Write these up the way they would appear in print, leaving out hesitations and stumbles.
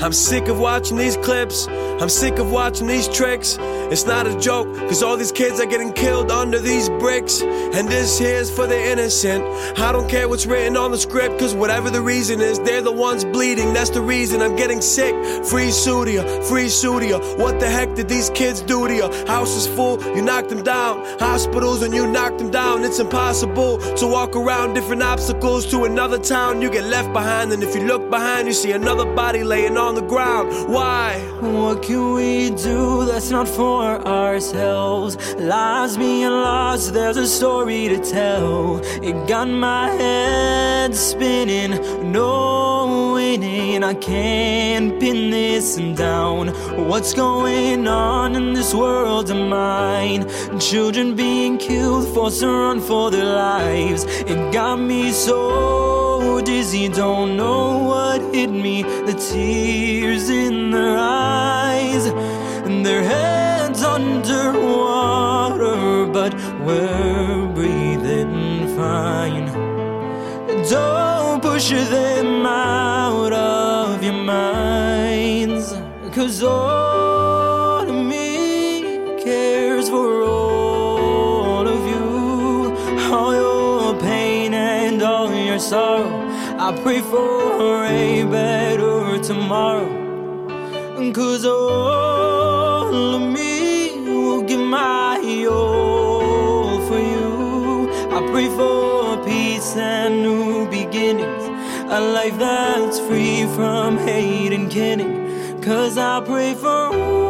I'm sick of watching these clips, I'm sick of watching these tricks. It's not a joke, cause all these kids are getting killed under these bricks. And this here's for the innocent. I don't care what's written on the script, cause whatever the reason is, they're the ones bleeding. That's the reason I'm getting sick. Free Sudia, free Sudia. What the heck did these kids do to you? House is full, you knocked them down. Hospitals and you knocked them down. It's impossible to walk around different obstacles to another town. You get left behind, and if you look behind, you see another body laying on the ground. Why? What can we do that's not for ourselves? Lives being lost, there's a story to tell. It got my head spinning, no winning. I can't pin this down. What's going on in this world of mine? Children being killed, forced to run for their lives. It got me so dizzy, don't know what hit me. The tears in their eyes, and their heads underwater, but we're breathing fine. Don't push them out of your minds, cause all of me cares for all of you. All your pain and all your sorrow, I pray for a better tomorrow. Cause all of me will give my all for you. I pray for peace and new beginnings, a life that's free from hate and killing. Cause I pray for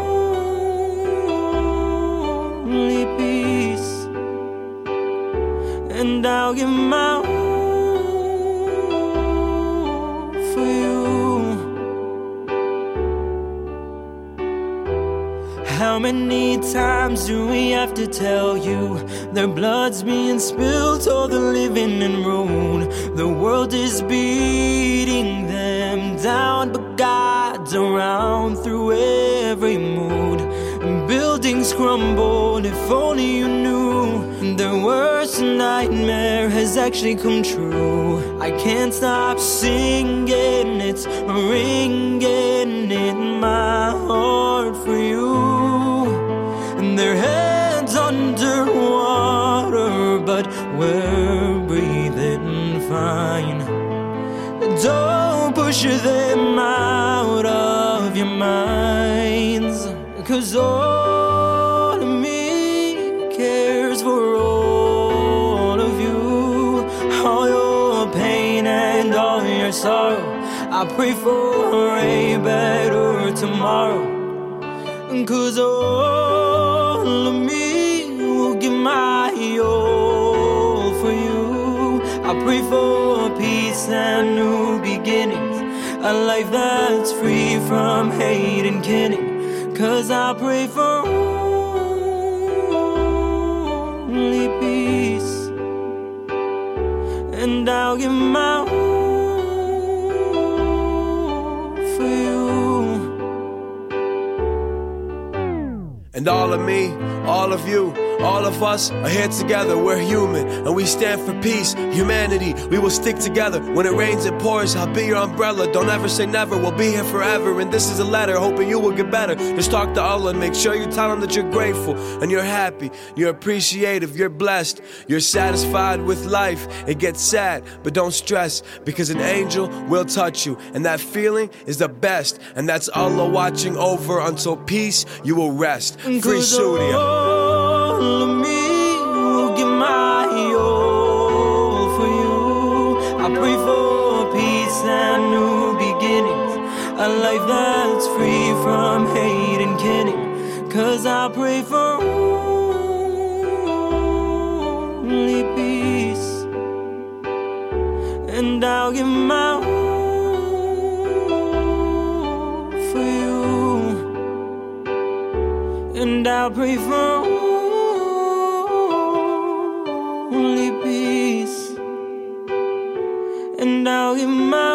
only peace, and I'll give my all for you. How many times do we have to tell you their blood's being spilled, all the living in ruin? The world is beating them down, but God's around through every mood. Buildings crumble, if only you knew their worst nightmare has actually come true. I can't stop singing, it's ringing in my heart for you. And their heads underwater, but we're breathing fine. Don't push them out of your minds, cause all of me cares for all of you. All your pain and all your sorrow, I pray for a better tomorrow. Cause all of me will give my all for you. I pray for peace and new beginnings, a life that's free from hate and killing. Cause I pray for only peace, and I'll give my all for you. And all of me, all of you, all of us are here together. We're human and we stand for peace, humanity. We will stick together. When it rains, it pours. I'll be your umbrella. Don't ever say never. We'll be here forever. And this is a letter hoping you will get better. Just talk to Allah and make sure you tell him that you're grateful and you're happy, you're appreciative, you're blessed, you're satisfied with life. It gets sad, but don't stress, because an angel will touch you, and that feeling is the best. And that's Allah watching over until peace you will rest. Free Sudia. All of me will give my all for you. I pray for peace and new beginnings, a life that's free from hate and killing. Cause I pray for only peace, and I'll give my all for you. And I'll pray for only peace, and I'll give my